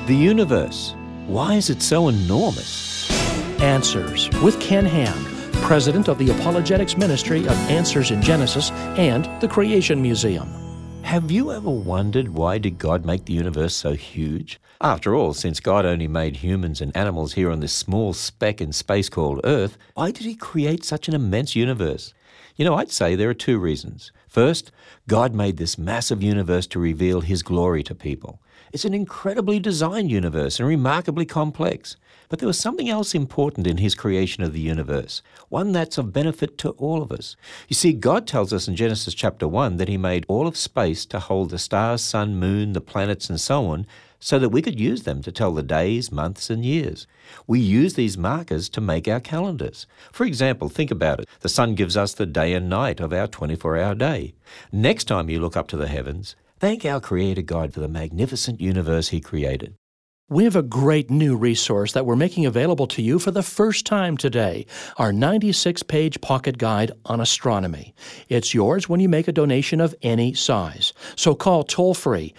The universe. Why is it so enormous? Answers with Ken Ham, president of the Apologetics Ministry of Answers in Genesis and the Creation Museum. Have you ever wondered why did God make the universe so huge? After all, since God only made humans and animals here on this small speck in space called Earth, why did He create such an immense universe? You know, I'd say there are two reasons. First, God made this massive universe to reveal His glory to people. It's an incredibly designed universe and remarkably complex. But there was something else important in His creation of the universe, one that's of benefit to all of us. You see, God tells us in Genesis chapter 1 that He made all of space to hold the stars, sun, moon, the planets, and so on, so that we could use them to tell the days, months, and years. We use these markers to make our calendars. For example, think about it. The sun gives us the day and night of our 24-hour day. Next time you look up to the heavens, thank our Creator God for the magnificent universe He created. We have a great new resource that we're making available to you for the first time today, our 96-page pocket guide on astronomy. It's yours when you make a donation of any size. So call toll-free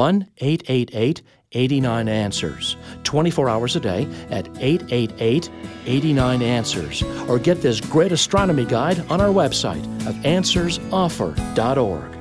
1-888-89-ANSWERS, 24 hours a day at 888-89-ANSWERS, or get this great astronomy guide on our website of answersoffer.org.